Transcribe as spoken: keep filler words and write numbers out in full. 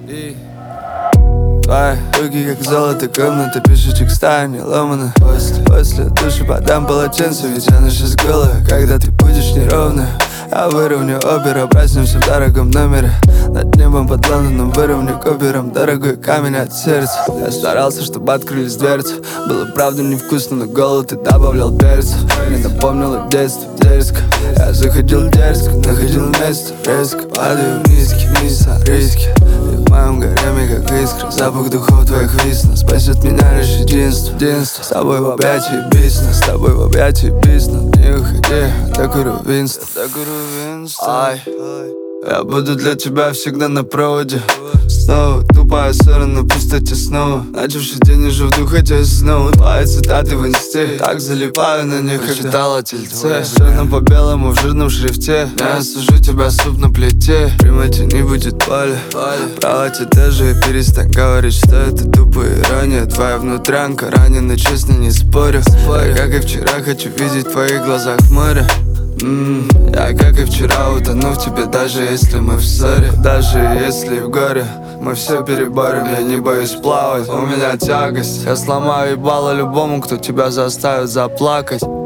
И твои руки как золото, комната, пишечек стая не ломана. После, после души подам полотенце, ведь она сейчас голая. Когда ты будешь неровная, я выровню оперу, проснемся в дорогом номере. Над небом под Лондоном выровню копером дорогой камень от сердца. Я старался, чтобы открылись дверцы. Было правда невкусно, но голод и добавлял перца. Мне напомнило детство дерзко. Я заходил дерзко, находил место резко. Падаю в низкий, вниз на риски. И в моем гареме как искра. Запах духов твоих висна. Спасет меня лишь единство, единство. С тобой в объятии бизнес, с тобой в объятии бизнес. Не уходи, докурю Винстон, докурю Винстон. Ай, я буду для тебя всегда на проводе. Снова тупая ссора на пустоте снова. Начавший день уже в духоте снова. Твои цитаты в инсте, так залипаю на них, как читал о тельце. Черным по белому в жирном шрифте. Я сужу тебя суп на плите. Примате не будет боли. Правоте даже и перестань говорить, что это тупая ирония. Твоя внутрянка ранена, честно не спорю. Я, как и вчера, хочу видеть в твоих глазах море. Mm, я, как и вчера, утону в тебе, даже если мы в ссоре. Даже если в горе мы все переборем, я не боюсь плавать. У меня тягость, я сломаю ебало любому, кто тебя заставит заплакать.